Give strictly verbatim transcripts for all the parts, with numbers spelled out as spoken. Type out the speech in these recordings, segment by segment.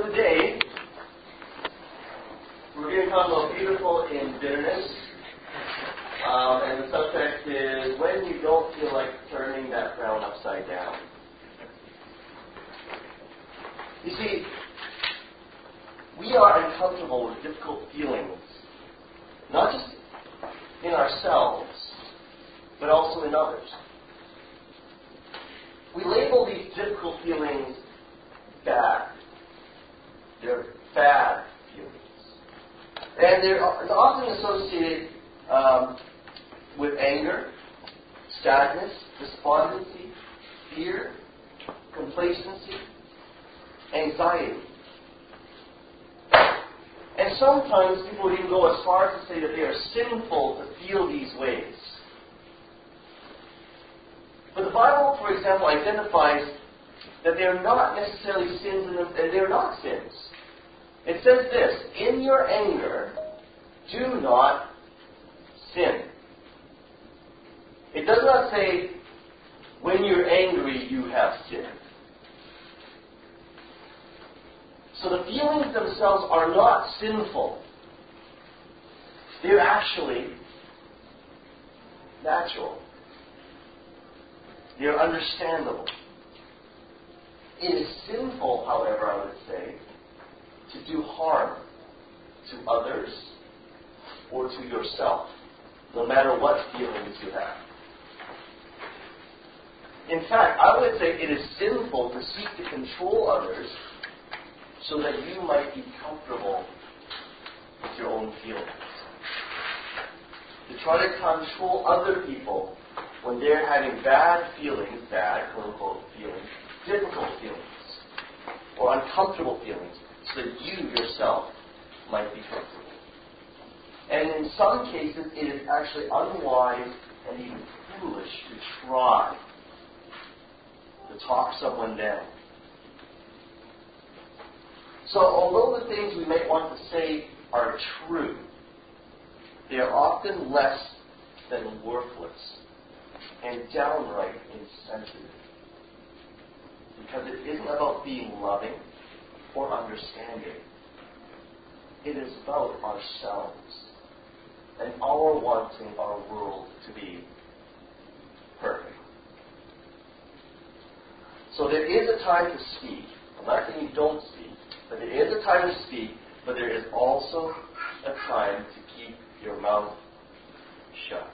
today, we're going to talk about beautiful in bitterness. Um, and the subtext is when you don't feel like turning that frown upside down. You see, we are uncomfortable with difficult feelings, not just in ourselves, but also in others. We label these difficult feelings bad. They're bad feelings. And they're often associated um, with anger, sadness, despondency, fear, complacency, anxiety. And sometimes people would even go as far as to say that they are sinful to feel these ways. But the Bible, for example, identifies that they are not necessarily sins and they are not sins. It says this, in your anger, do not sin. It does not say, when you're angry, you have sinned. So the feelings themselves are not sinful. They're actually natural. They're understandable. It is sinful, however, I would say, to do harm to others or to yourself, no matter what feelings you have. In fact, I would say it is sinful to seek to control others so that you might be comfortable with your own feelings. To try to control other people when they're having bad feelings, bad, quote-unquote, feelings, difficult feelings, or uncomfortable feelings, so that you yourself might be comfortable. And in some cases, it is actually unwise and even foolish to try to talk someone down. So although the things we may want to say are true, they are often less than worthless and downright insensitive. Because it isn't about being loving or understanding. It is about ourselves and our wanting our world to be perfect. So there is a time to speak. I'm not saying you don't speak, but there is a time to speak, but there is also a time to keep your mouth shut.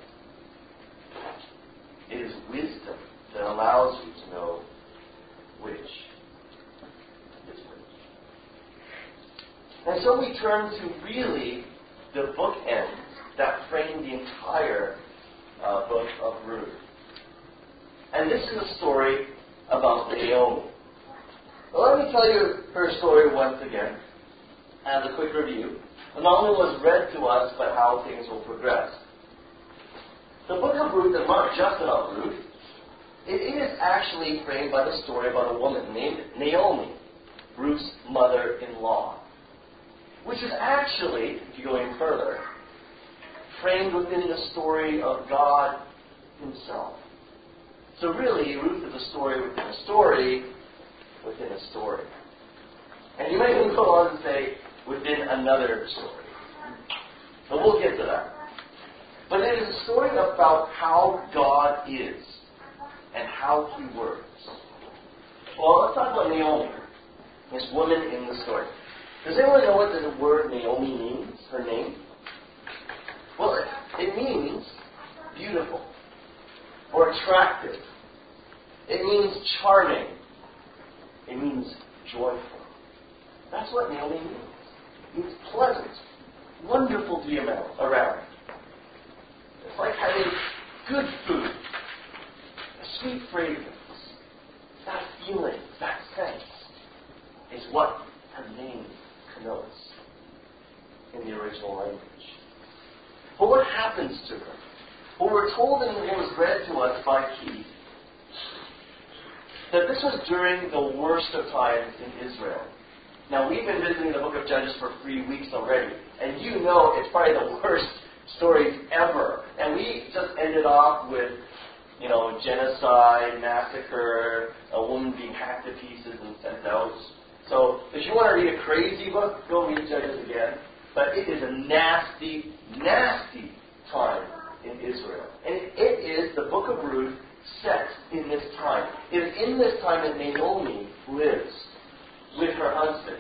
It is wisdom that allows you to know which is which. And so we turn to really the bookends that frame the entire uh, book of Ruth. And this is a story about Naomi. Well, let me tell you her story once again, as a quick review. Not only was read to us, but how things will progress. The book of Ruth is not just about Ruth. It is actually framed by the story about a woman named Naomi, Ruth's mother-in-law, which is actually, if you go in further, framed within the story of God Himself. So really, Ruth is a story within a story within a story. And you might even go on to say, within another story. So we'll get to that. But it is a story about how God is and how He works. Well, let's talk about Naomi, this woman in the story. Does anyone know what the word Naomi means, her name? Well, it, it means beautiful or attractive. It means charming. It means joyful. That's what Naomi means. It means pleasant, wonderful to be around. It's like having good food, a sweet fragrance. That feeling, that sense, is what her name connotes in the original language. But what happens to her? Well, we're told in what was read to us by Keith that this was during the worst of times in Israel. Now, we've been visiting the book of Judges for three weeks already, and you know it's probably the worst stories ever. And we just ended off with, you know, genocide, massacre, a woman being hacked to pieces and sent out. So the if you want to read a crazy book, go read Judges again. But it is a nasty, nasty time in Israel. And it is the book of Ruth set in this time. It is in this time that Naomi lives with her husband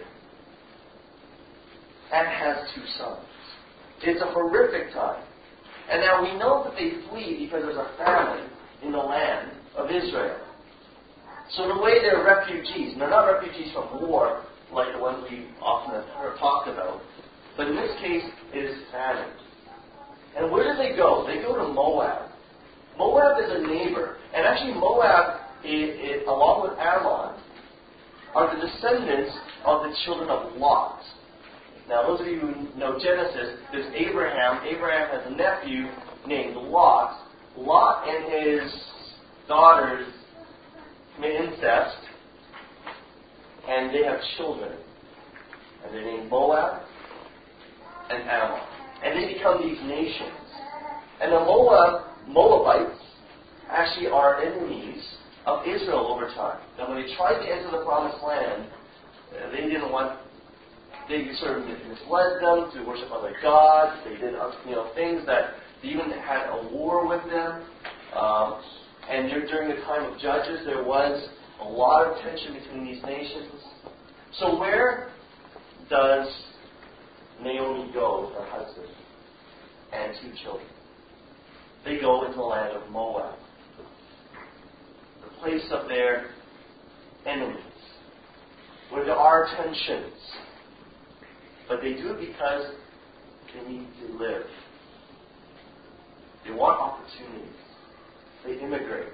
and has two sons. It's a horrific time. And now we know that they flee because there's a famine in the land of Israel. So in a way they're refugees. And they're not refugees from war like the ones we often have heard talked about. But in this case, it is famine. And where do they go? They go to Moab. Moab is a neighbor. And actually Moab, it, it, along with Ammon, are the descendants of the children of Lot. Now, those of you who know Genesis, there's Abraham. Abraham has a nephew named Lot. Lot and his daughters commit incest, and they have children. And they're named Moab and Ammon. And they become these nations. And the Moab, Moabites actually are enemies of Israel over time. Now, when they tried to enter the Promised Land, they didn't want They sort of misled them to worship other gods. They did, you know, things that they even had a war with them. Um, and during the time of Judges, there was a lot of tension between these nations. So where does Naomi go with her husband and two children? They go into the land of Moab, the place of their enemies, where there are tensions. But they do it because they need to live. They want opportunities. They immigrate.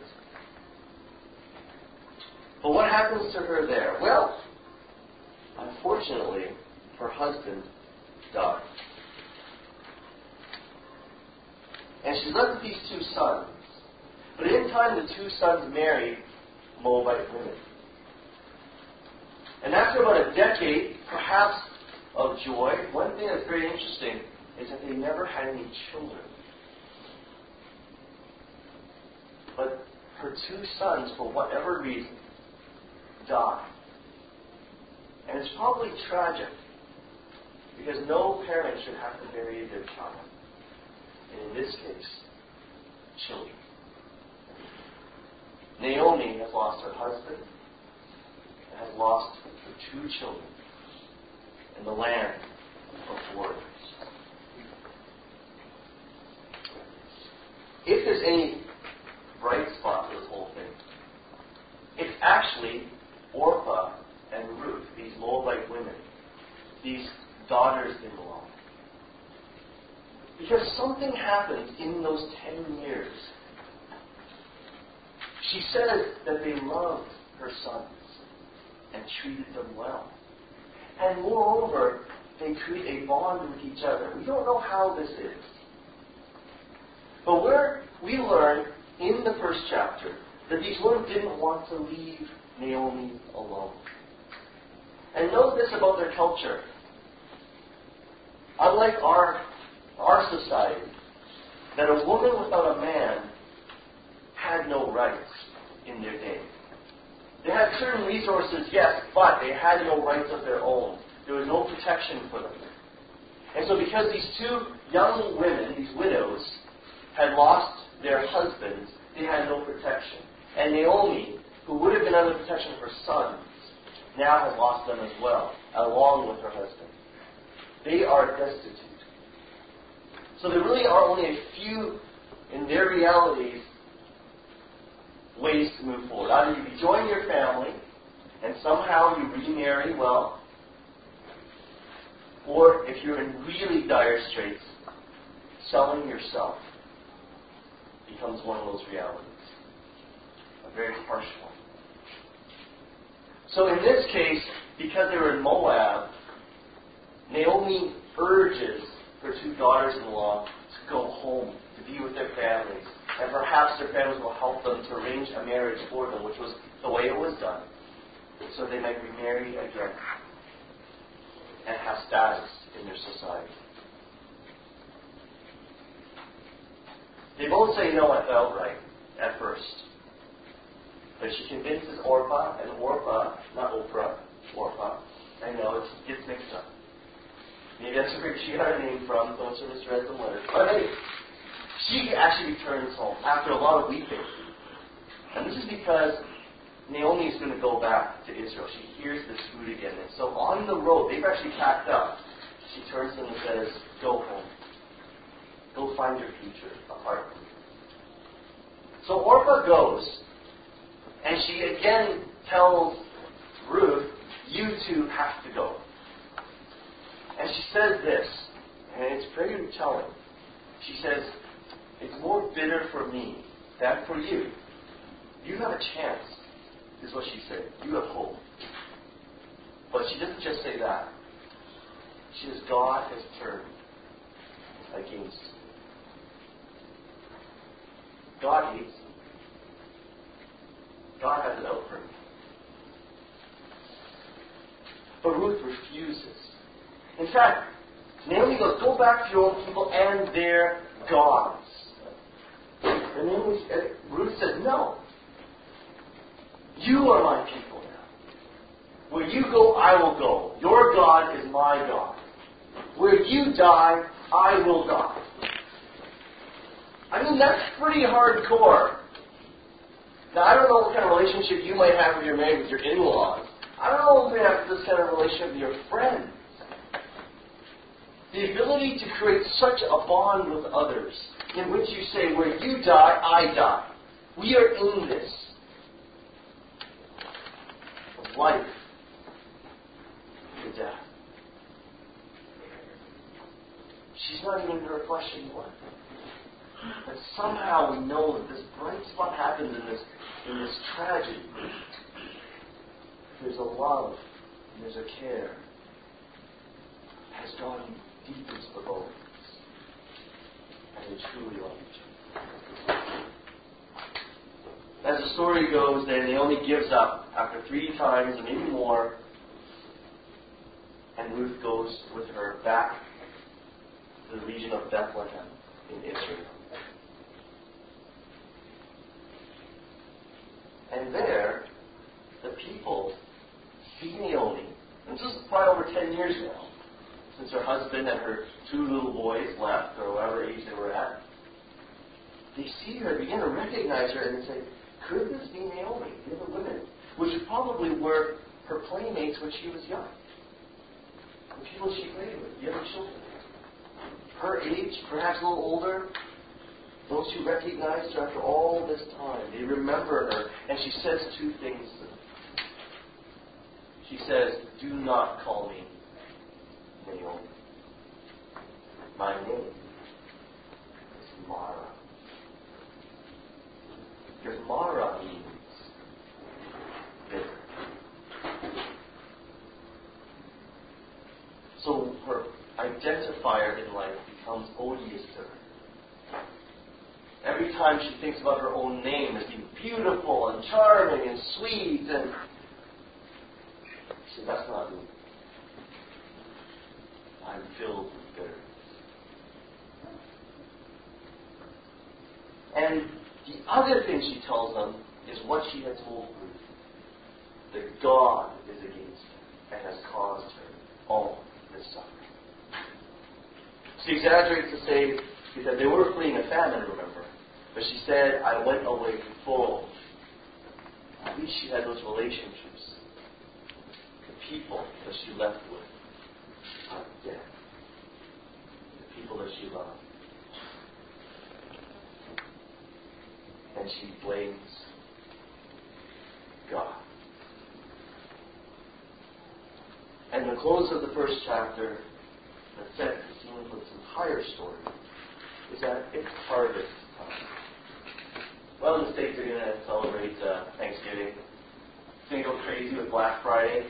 But what happens to her there? Well, unfortunately, her husband died. And she's left with these two sons. But in time, the two sons married Moabite women. And after about a decade, perhaps, of joy, one thing that's very interesting is that they never had any children. But her two sons, for whatever reason, died. And it's probably tragic, because no parent should have to bury their child. And in this case, children. Naomi has lost her husband and has lost her two children in the land of borders. If there's any bright spot to this whole thing, it's actually Orpah and Ruth, these Moabite women, these daughters-in-law. Because something happened in those ten years. She says that they loved her sons and treated them well. And moreover, they create a bond with each other. We don't know how this is. But where we learn in the first chapter that these women didn't want to leave Naomi alone. And know this about their culture. Unlike our, our society, that a woman without a man had no rights in their day. They had certain resources, yes, but they had no rights of their own. There was no protection for them. And so because these two young women, these widows, had lost their husbands, they had no protection. And Naomi, who would have been under the protection of her sons, now has lost them as well, along with her husband. They are destitute. So there really are only a few, in their realities, ways to move forward. Either you rejoin your family and somehow you remarry well, or if you're in really dire straits, selling yourself becomes one of those realities. A very harsh one. So in this case, because they were in Moab, Naomi urges her two daughters-in-law to go home, to be with their families. And perhaps their families will help them to arrange a marriage for them, which was the way it was done, so they might remarry again and have status in their society. They both say no outright at first. But she convinces Orpah, and Orpah, not Oprah, Orpah, I know, it gets mixed up. Maybe that's where she got her name from, so she misread some letters. But hey, she actually returns home after a lot of weeping. And this is because Naomi is going to go back to Israel. She hears this food again. And so on the road, they've actually packed up. She turns to them and says, go home. Go find your future apart from me. So Orpah goes, and she again tells Ruth, you two have to go. And she says this, and it's pretty telling. She says, it's more bitter for me than for you. You have a chance, is what she said. You have hope. But she doesn't just say that. She says, God has turned against you. God hates you. God has it out for you. But Ruth refuses. In fact, Naomi goes, go back to your own people and their gods. And Naomi, Ruth says, no. You are my people now. Where you go, I will go. Your God is my God. Where you die, I will die. I mean, that's pretty hardcore. Now, I don't know what kind of relationship you might have with your married, with your in-laws. I don't know if you have this kind of relationship with your friends. The ability to create such a bond with others in which you say, where you die, I die. We are in this. Of life to death. She's not even in her flesh anymore. But somehow we know that this bright spot happens in this, in this tragedy. There's a love and there's a care. Has gone deep into the bones. And they truly love each other. As the story goes, then Naomi gives up after three times and maybe more. And Ruth goes with her back to the region of Bethlehem in Israel. And there, the people see Naomi. And this is probably over ten years now, since her husband and her two little boys left, or whatever age they were at. They see her, begin to recognize her, and they say, could this be Naomi, the other women? Which probably were her playmates when she was young. The people she played with, the other children. Her age, perhaps a little older. Those who recognized her after all this time, they remember her. And she says two things to them. She says, do not call me Naomi. My name is Mara. Because Mara means bitter. So her identifier in life becomes odious to her. Every time she thinks about her own name as being beautiful and charming and sweet, and she said, that's not me. I'm filled with bitterness. And the other thing she tells them is what she had told Ruth. That God is against her and has caused her all this suffering. She exaggerates to say that they were fleeing a famine, remember. But she said, I went away full. At least she had those relationships. The people that she left with are dead. The people that she loved. And she blames God. And the close of the first chapter that sets the scene for this entire story is that it's harvest time. Well, in the States, they're going to celebrate uh, Thanksgiving. It's going to go crazy with Black Friday.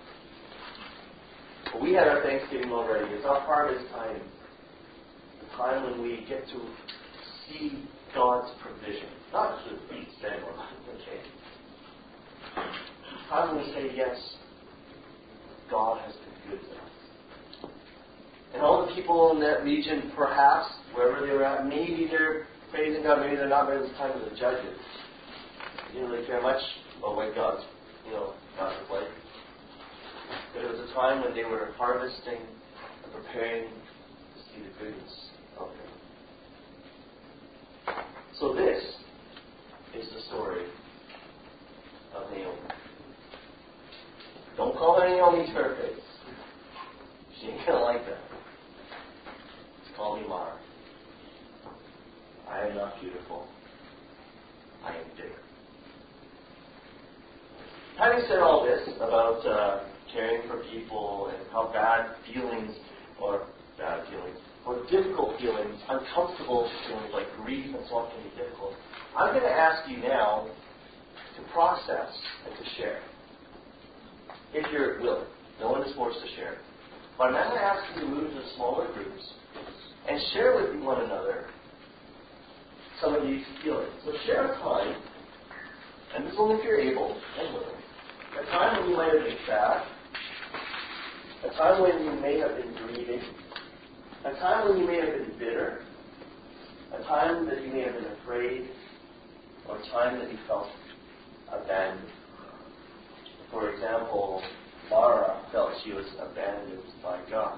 But we had our Thanksgiving already. It's our harvest time. The time when we get to see God's provision. Not just spend more money, okay? The time when we say, yes, God has been good to us. And all the people in that region, perhaps, wherever they were at, maybe they're praising God, maybe they're not, maybe it's time of the judges. They didn't really care much about what God's, you know, God was like. But it was a time when they were harvesting and preparing to see the goodness of them. So this is the story of Naomi. Don't call her Naomi to her face. She ain't gonna like that. Just call me Mara. I am not beautiful. I am bitter. Having said all this about uh, caring for people and how bad feelings, or bad feelings, or difficult feelings, uncomfortable feelings like grief and so on can be difficult, I'm going to ask you now to process and to share. If you're willing. No one is forced to share. But I'm going to ask you to move to smaller groups and share with one another some of these feelings. So share a time, and this is only if you're able and willing, a time when you might have been sad, a time when you may have been grieving, a time when you may have been bitter, a time that you may have been afraid, or a time that you felt abandoned. For example, Mara felt she was abandoned by God.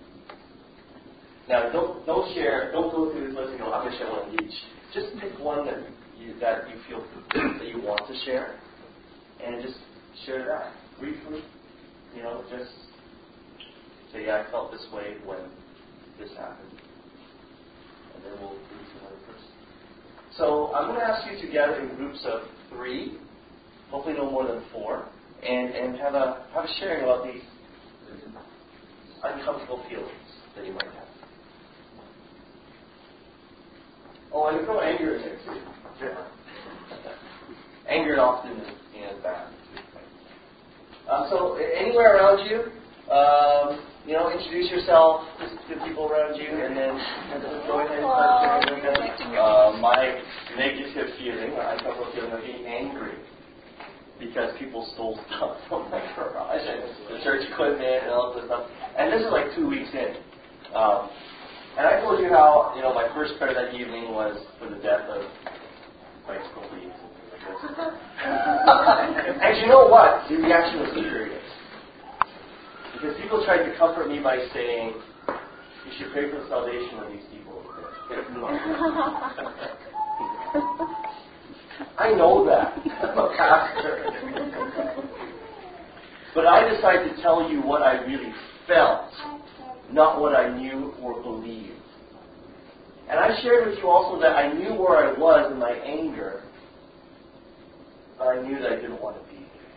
Now, don't don't share, don't go through this list and go, I'm going to share one of each. Just pick one that you that you feel that you want to share, and just share that briefly. You know, just say, yeah, I felt this way when this happened, and then we'll move to another person. So I'm going to ask you to gather in groups of three, hopefully no more than four, and, and have a have a sharing about these uncomfortable feelings that you might have. Oh, and throw anger in there too. Yeah. Anger often is you know, bad. Um, so anywhere around you, um, you know, introduce yourself to the people around you, and then go ahead and start sharing with them. Uh, my negative feeling, or uncomfortable feeling of being angry because people stole stuff from my garage and the church equipment and all this stuff. And this is like two weeks in. Um, and I told you how, you know, my first prayer that evening was for the death of bicycle thieves and things like this. And you know what? The reaction was serious. Because people tried to comfort me by saying, you should pray for the salvation of these people. I know that. I'm a pastor. But I decided to tell you what I really felt, not what I knew or believed. And I shared with you also that I knew where I was in my anger, but I knew that I didn't want to be there.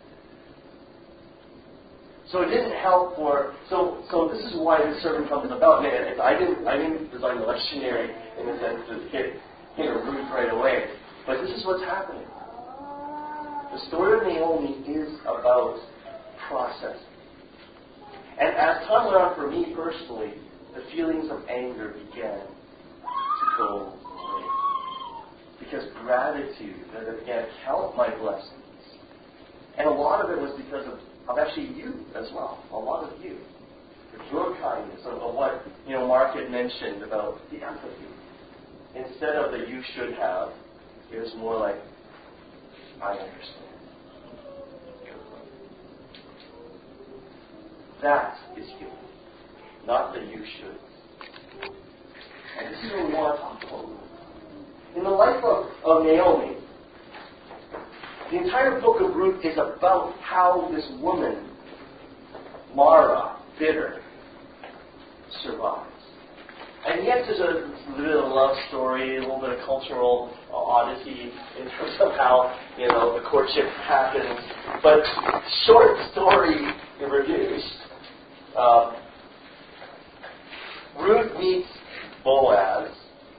So it didn't help for. So so this is why this sermon comes about. And I didn't I didn't design the lectionary in the sense to hit hit a root right away. But this is what's happening. The story of Naomi is about processing. And as time went on for me personally, the feelings of anger began to go away. Because gratitude, that I began to count my blessings. And a lot of it was because of, of actually you as well. A lot of you. With your kindness, of, of what you know Mark had mentioned about the empathy. Instead of the you should have, it was more like, I understand. That is healing. Not the you should. And this is what we want to talk about. In the life of, of Naomi, the entire book of Ruth is about how this woman, Mara, bitter, survives. And yes, there's a little bit of a love story, a little bit of cultural uh, odyssey in terms of how, you know, the courtship happens. But short story reduced, uh, Ruth meets Boaz.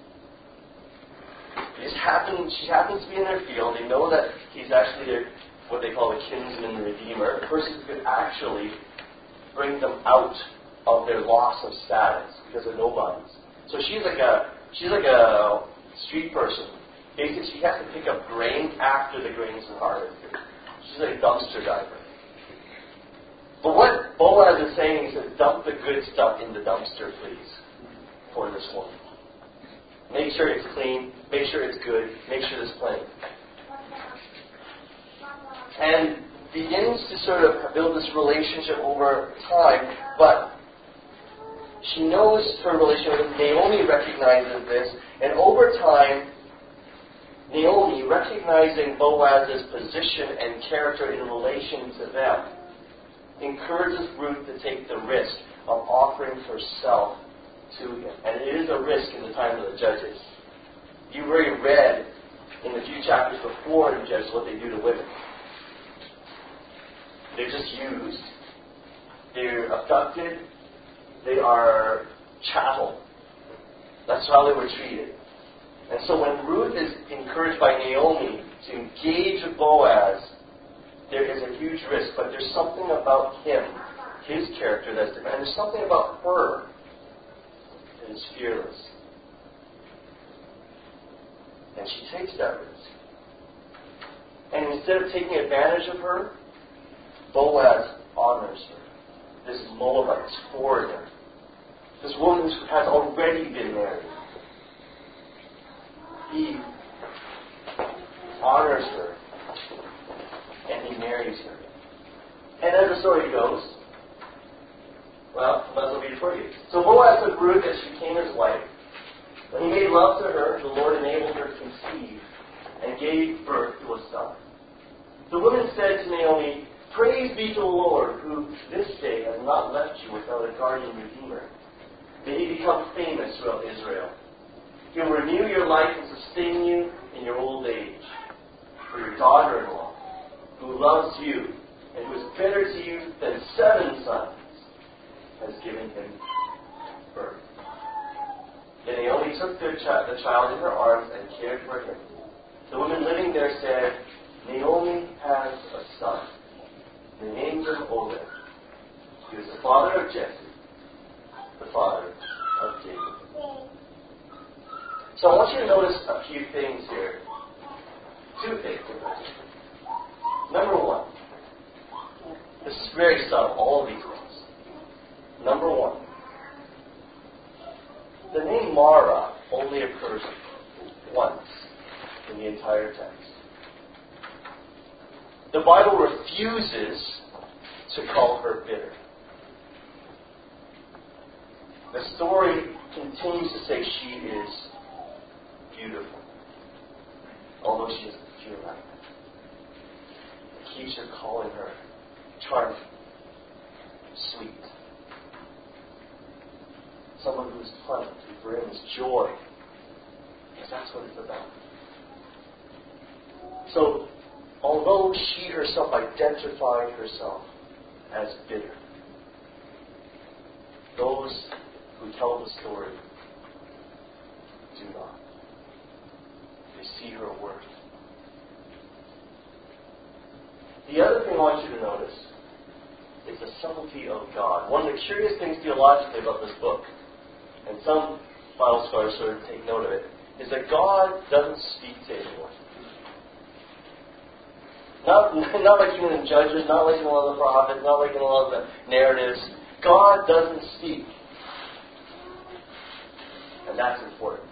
He just happens, she happens to be in their field. They know that he's actually their, what they call a kinsman redeemer, a person who could actually bring them out of their loss of status because of nobodies. So she's like a she's like a street person. Basically, she has to pick up grain after the grains are harvested. She's like a dumpster diver. But what Boaz is saying, he says, dump the good stuff in the dumpster, please, for this woman. Make sure it's clean. Make sure it's good. Make sure there's plenty. And begins to sort of build this relationship over time, but she knows her relationship with Naomi recognizes this, and over time, Naomi, recognizing Boaz's position and character in relation to them, encourages Ruth to take the risk of offering herself to him. And it is a risk in the time of the Judges. You've already read in the few chapters before in Judges what they do to women. They're just used. They're abducted. They are chattel. That's how they were treated. And so when Ruth is encouraged by Naomi to engage with Boaz, there is a huge risk, but there's something about him, his character that's different. And there's something about her that is fearless. And she takes that risk. And instead of taking advantage of her, Boaz honors her. This Moabite, this foreigner. This woman who has already been married. He honors her. And he marries her. And as the story goes, well, might as well be for you. So Boaz took Ruth as she became his wife. When he made love to her, the Lord enabled her to conceive and gave birth to a son. The woman said to Naomi, "Praise be to the Lord, who this day has not left you without a guardian redeemer. May he become famous throughout Israel. He will renew your life and sustain you in your old age. For your daughter-in-law, who loves you and who is better to you than seven sons, has given him birth." Then Naomi took the, ch- the child in her arms and cared for him. The woman living there said, "Naomi has a son. They named him Obed. He was the father of Jesse, the father of David." So I want you to notice a few things here. Two things. Number one. This is very subtle, all of these things. Number one. The name Mara only occurs once in the entire text. The Bible refuses to call her bitter. The story continues to say she is beautiful, although she doesn't feel like that. It keeps her calling her charming, sweet. Someone who's pleasant, who brings joy, because that's what it's about. So, although she herself identified herself as bitter, those who tell the story do not. They see her worth. The other thing I want you to notice is the subtlety of God. One of the curious things theologically about this book, and some Bible scholars sort of take note of it, is that God doesn't speak to anyone. Not, not like even in Judges, not like in a lot of the prophets, not like in a lot of the narratives. God doesn't speak. And that's important.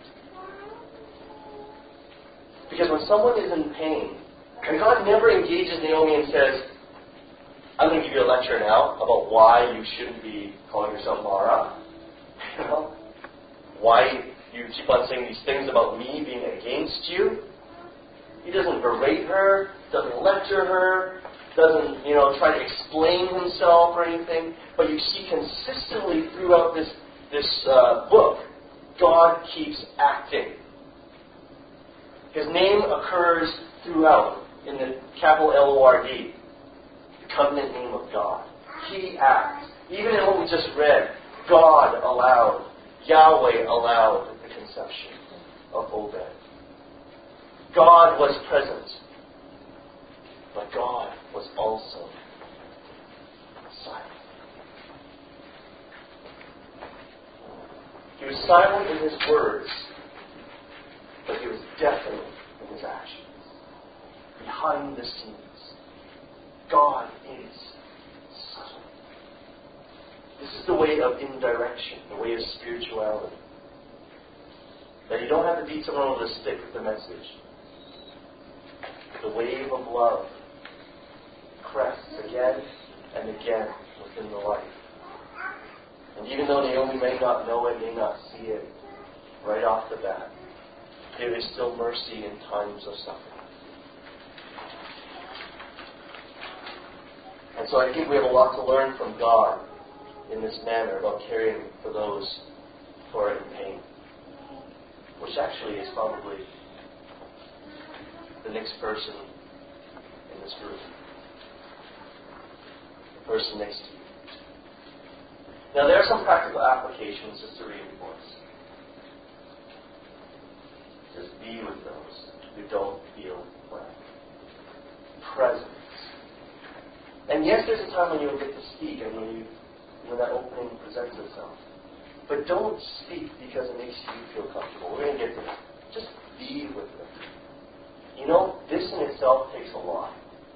Because when someone is in pain, and God never engages Naomi and says, "I'm going to give you a lecture now about why you shouldn't be calling yourself Mara." You know? Why you keep on saying these things about me being against you. He doesn't berate her, doesn't lecture her, doesn't, you know, try to explain himself or anything. But you see consistently throughout this, this uh, book, God keeps acting. His name occurs throughout in the capital L O R D, the covenant name of God. He acts. Even in what we just read, God allowed, Yahweh allowed the conception of Obed. God was present, but God was also silent. He was silent in his words, but he was definite in his actions. Behind the scenes, God is subtle. This is the way of indirection, the way of spirituality. That you don't have to beat someone with a stick with the message. The wave of love crests again and again within the life. And even though Naomi may not know it, may not see it right off the bat, there is still mercy in times of suffering. And so I think we have a lot to learn from God in this manner about caring for those who are in pain, which actually is probably the next person in this room, the person next to you. Now there are some practical applications just to reinforce. Just be with those who don't feel well. Presence. And yes, there's a time when you'll get to speak and when you when that opening presents itself. But don't speak because it makes you feel comfortable. We're going to get to that. Just be with them. You know, this in itself takes a lot.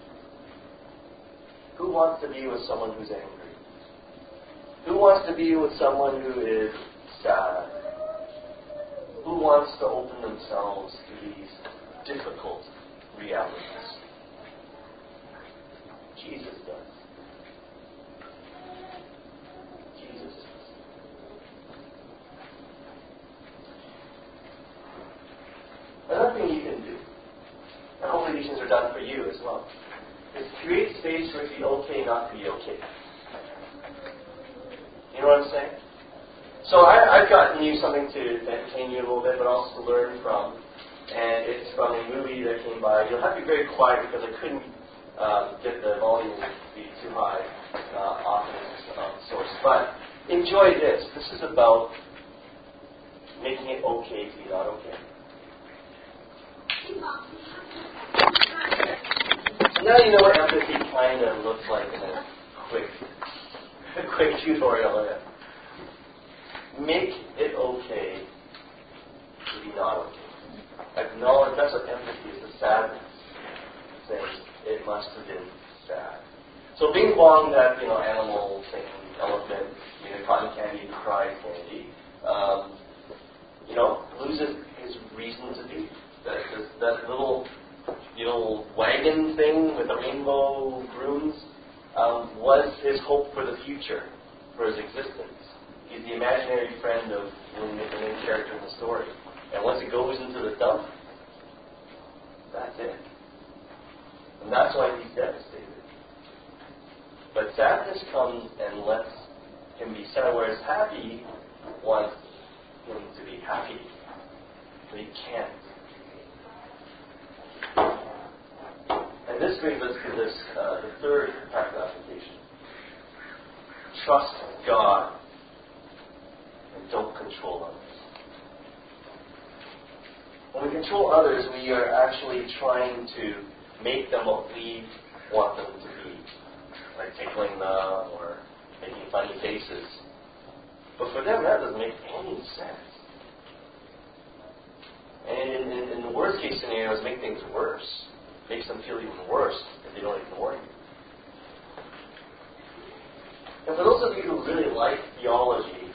Who wants to be with someone who's angry? Who wants to be with someone who is sad? Who wants to open themselves to these difficult realities? Jesus does. Jesus does. Another thing you can do, and hopefully these things are done for you as well, is create space for it to be okay not to be okay. You know what I'm saying? So I, I've gotten you something to entertain you a little bit, but also to learn from. And it's from a movie that came by. You'll have to be very quiet because I couldn't um, get the volume to be too high uh, off of this um, source. But enjoy this. This is about making it okay to be not okay. So now you know what empathy kind of looks like in a quick, a quick tutorial of it. Make it okay to be not okay. Acknowledge, that's what empathy is, the sadness. Saying it must have been sad. So bing bong, that, you know, animal thing, elephant, you know, cotton candy, cry candy, um, you know, loses his reason to be. That, that, that little, you know, wagon thing with the rainbow grooms um, was his hope for the future, for his existence. He's the imaginary friend of the main character in the story. And once it goes into the dump, that's it. And that's why he's devastated. But sadness comes and lets him be sad, whereas happy wants him to be happy. But he can't. And this brings us to this, uh, the third practical application. Trust God and don't control others. When we control others, we are actually trying to make them what we want them to be, like tickling them or making funny faces. But for them, that doesn't make any sense. And in, in, in the worst case scenarios, make things worse. Makes them feel even worse if they don't ignore you. And for those of you who really like theology,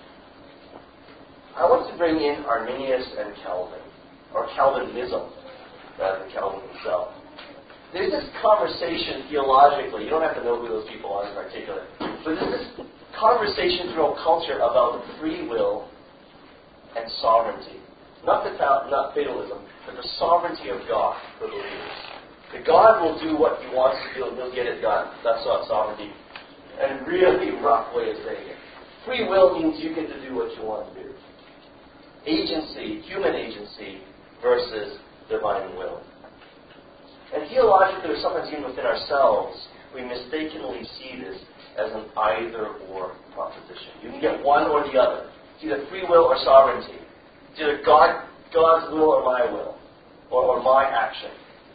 I want to bring in Arminius and Calvin, or Calvinism, rather than Calvin himself. There's this conversation theologically, you don't have to know who those people are in particular, but there's this conversation throughout culture about free will and sovereignty. Not, the, not fatalism, but the sovereignty of God for believers. That God will do what He wants to do and He'll get it done. That's not sovereignty. And a really rough way of saying it. Free will means you get to do what you want to do. Agency, human agency, versus divine will. And theologically, or sometimes even within ourselves, we mistakenly see this as an either-or proposition. You can get one or the other. It's either free will or sovereignty. It's either God, God's will or my will, or, or my action.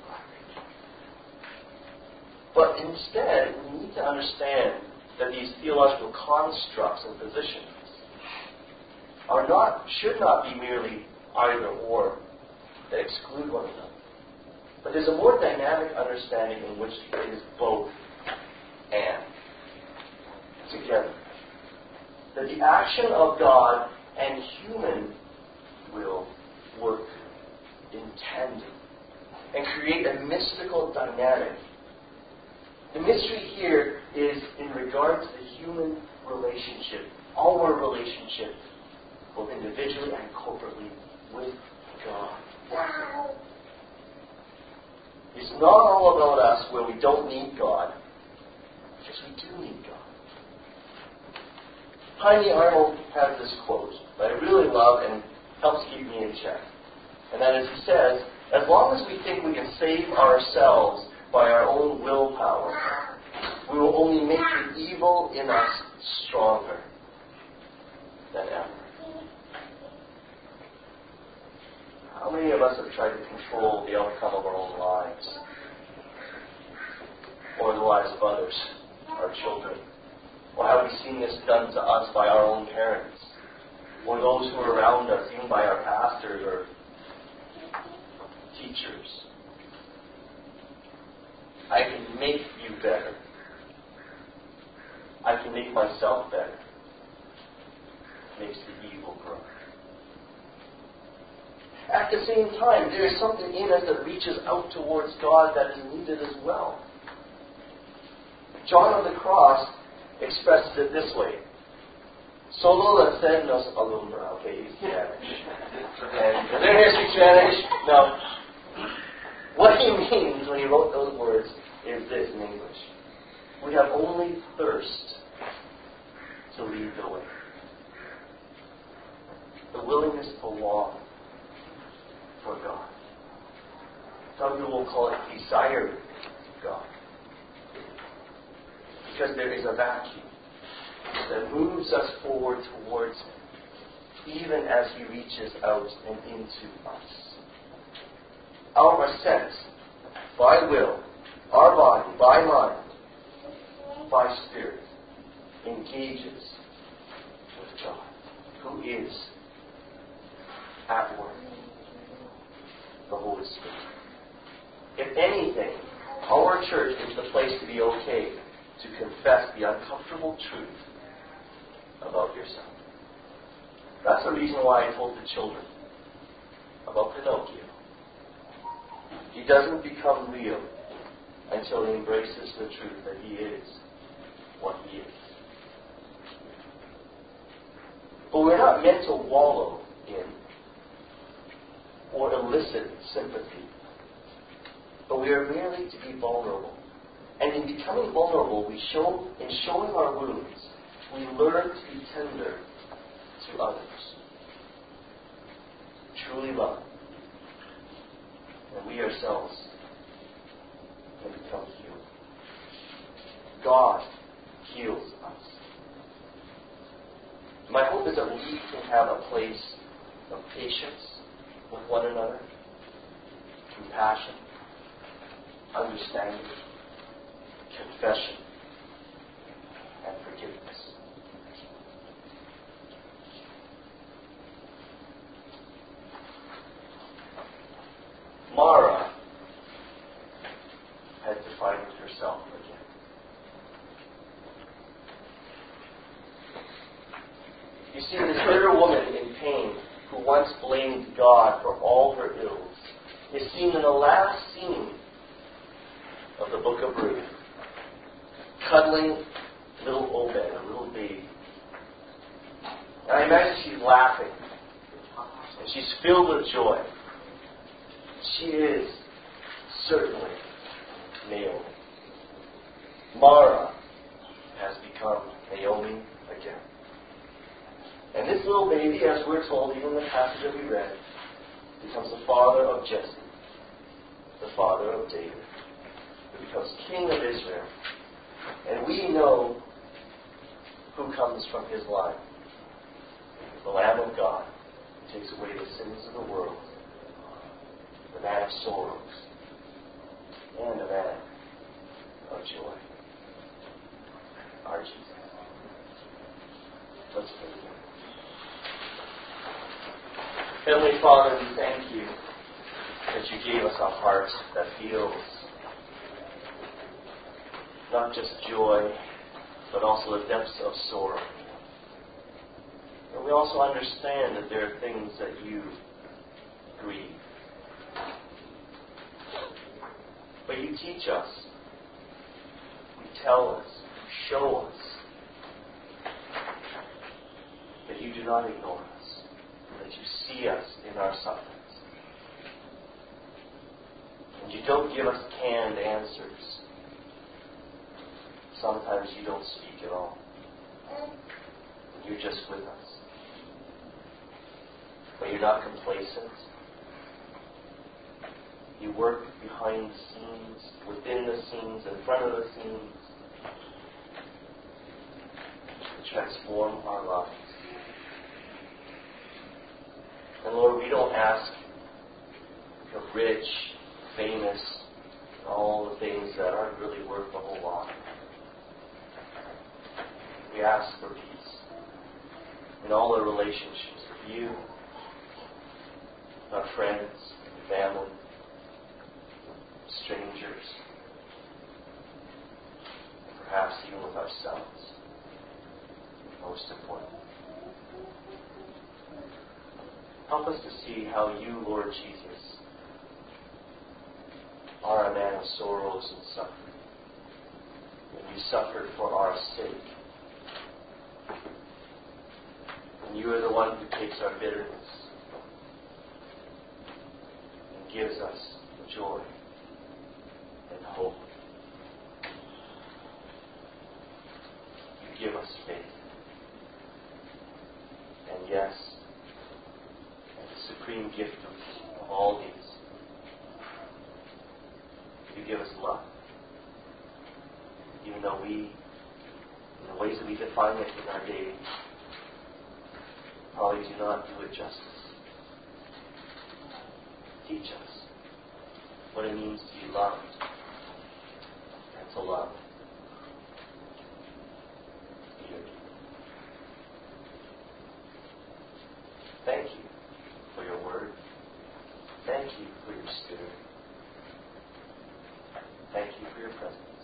But instead, we need to understand that these theological constructs and positions are not, should not be merely either-or that exclude one another. But there's a more dynamic understanding in which it is both and together. That the action of God and human will work in tandem and create a mystical dynamic The mystery here is in regard to the human relationship, our relationship, both individually and corporately, with God. It's not all about us where we don't need God, because we do need God. Heine Arnold has this quote that I really love and helps keep me in check. And that is, he says, as long as we think we can save ourselves by our own willpower, we will only make the evil in us stronger than ever. How many of us have tried to control the outcome of our own lives? Or the lives of others, our children? Or have we seen this done to us by our own parents? Or those who are around us, even by our pastors or teachers? I can make you better. I can make myself better. It makes the evil grow. At the same time, there is something in us that reaches out towards God that is needed as well. John on the cross expresses it this way. Solo la sed nos alumbra. Okay, he's Spanish. And does anyone here speak Spanish? No. What he means when he wrote those words is this in English. We have only thirst to lead the way. The willingness to long for God. Some people will call it desire God. Because there is a vacuum that moves us forward towards Him, even as He reaches out and into us. Our ascent, by will, our body, by mind, by spirit, engages with God, who is at work, the Holy Spirit. If anything, our church is the place to be okay to confess the uncomfortable truth about yourself. That's the reason why I told the children about Pinocchio. He doesn't become real until he embraces the truth that he is what he is. But we're not meant to wallow in or elicit sympathy. But we are merely to be vulnerable. And in becoming vulnerable, we show, in showing our wounds, we learn to be tender to others. Truly love. And we ourselves can become healed. God heals us. My hope is that we can have a place of patience with one another, compassion, understanding, confession, and forgiveness. Mara had to find herself again. You see, this bitter woman in pain who once blamed God for all her ills is seen in the last scene of the book of Ruth, cuddling little Obed, a little baby. And I imagine she's laughing, and she's filled with joy. She is certainly Naomi. Mara has become Naomi again. And this little baby, as we're told, even in the passage that we read, becomes the father of Jesse, the father of David, who becomes king of Israel. And we know who comes from his line. The Lamb of God, who takes away the sins of the world. The man of sorrows, and a man of joy. Our Jesus. Let's pray. Heavenly Father, we thank you that you gave us a heart that feels not just joy, but also the depths of sorrow. And we also understand that there are things that you grieve. But you teach us tell us, show us that you do not ignore us, that you see us in our sufferings. And you don't give us canned answers. Sometimes you don't speak at all. You're just with us. But you're not complacent. You work behind the scenes, within the scenes, in front of the scenes, to transform our lives. And Lord, we don't ask for rich, famous, and all the things that aren't really worth a whole lot. We ask for peace in all the relationships with you, our friends, family, strangers, and perhaps even with ourselves. Most important. Help us to see how you, Lord Jesus, are a man of sorrows and suffering. And you suffered for our sake. And you are the one who takes our bitterness and gives us joy and hope. You give us faith. And yes, and the supreme gift of, of all these, you give us love. Even though we, in the ways that we define it in our day, probably do not do it justice. Teach us what it means to be loved and to love. Thank you for your word. Thank you for your spirit. Thank you for your presence.